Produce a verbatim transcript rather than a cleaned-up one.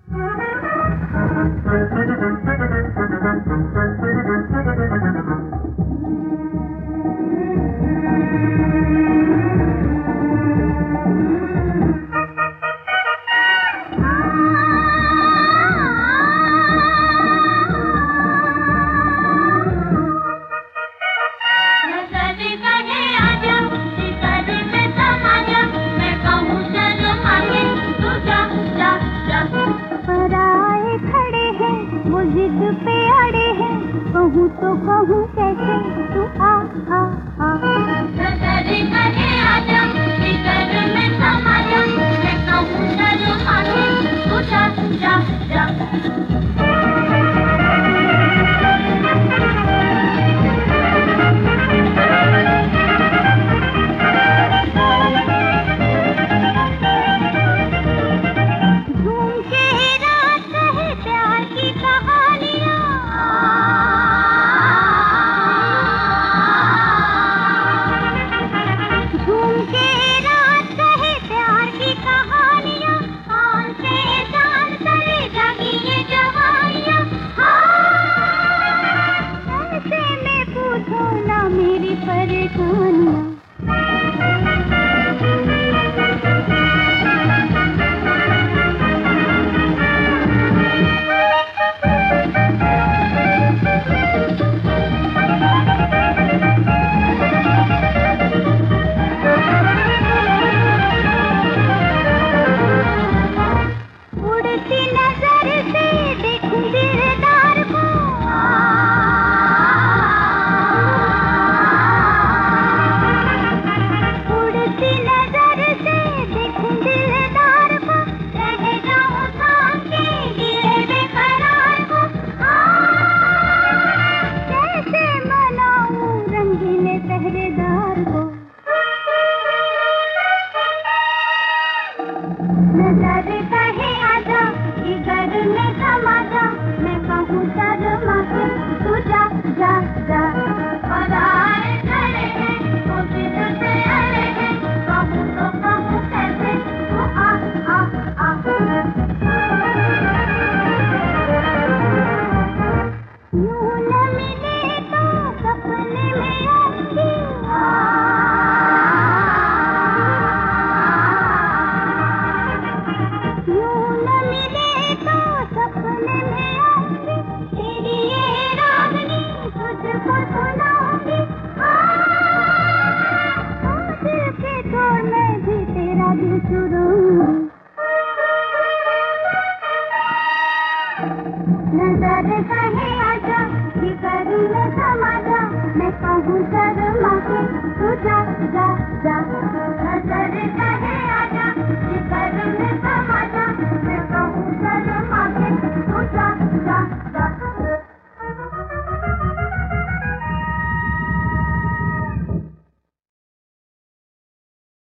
पे अड़े हैं, कहूँ तो कहूँ कैसे, तू आ आ आ नजर करे आजा, फिकर में समा जा, मैं कहूँ शर्मा के, तू जा जा जा। मेरी परेशानियाँ उड़ती नजर से देखूं दिलदार को, नजर कहे आजा, जिगर में समा जा, मैं कहूँ शर्मा के, तू जा जा जा। पराए खड़े हैं, वो दिल से अड़े हैं, कहूँ तो कहूँ कैसे, तू आ आ आ। यूं न मिले तो सपने में आती, सपने में आऊंगी, तेरी ये रागनी तुझको सुनाऊंगी। दिल के तोड़ में भी तेरा दिल चुराऊंगी। नजर कहे आजा, जिगर में समा जा, मैं कहूँ शर्मा के, तू जा जा जा।